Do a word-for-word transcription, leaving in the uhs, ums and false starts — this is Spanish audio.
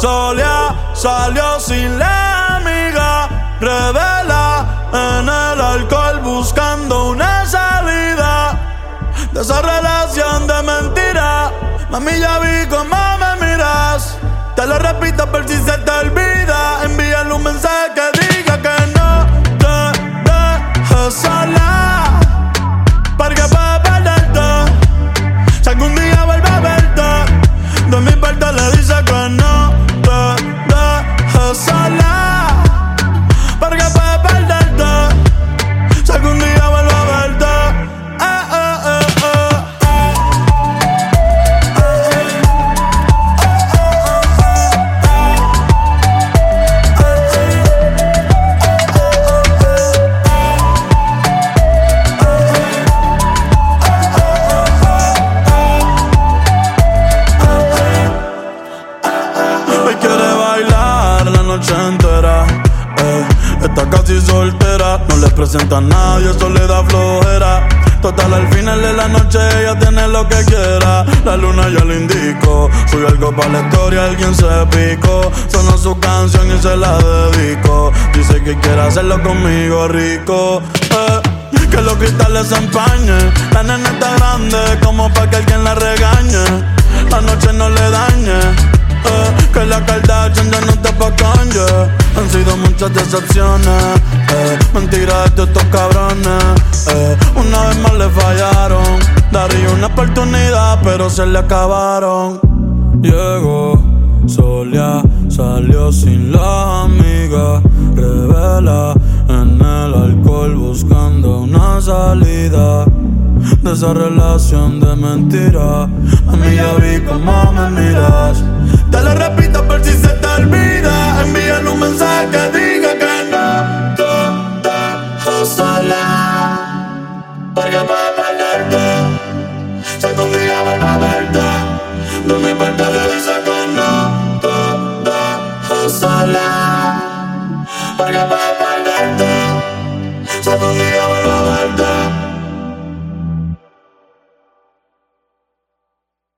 Solía, salió sin la amiga, revela en el alcohol buscando una salida de esa relación de mentira. Mami, ya vi cómo me miras. Te lo repito por si se te olvida. Envíale un mensaje que diga que no te dejes sola, porque puedo perderte si algún día vuelve a verte. De mi parte le dice que no te dejes sola, porque puedo perderte si algún día vuelve a verte. Eh, eh, eh, eh. Hoy quiere bailar la noche entera, eh. Está casi soltera, no le presenta a nadie, eso le da flojera. Total, al final de la noche ella tiene lo que quiera. La luna ya le indicó, subió algo para la historia, alguien se picó. Sonó su canción y se la dedico. Dice que quiere hacerlo conmigo rico, eh. Que los cristales se empañen. La nena está grande como pa' que alguien la regañe. La noche no le dañe, eh. Que la Kardashian ya no está pa' Kanye. Han sido muchas decepciones, eh. Mentiras de estos cabrones, eh. Una vez más le fallaron. Daría una oportunidad pero se le acabaron. Llegó, solía, salió sin la amiga, revela en el alcohol buscando una salida de esa relación de mentira. A mí ya vi cómo me miras. Te lo repito por si se te olvida. Envíale un mensaje que diga que no te dejes sola, porque puedo perderte si algún día vuelvo a verte. De mi parte le dice que no te dejes sola, porque puedo perderte si algún día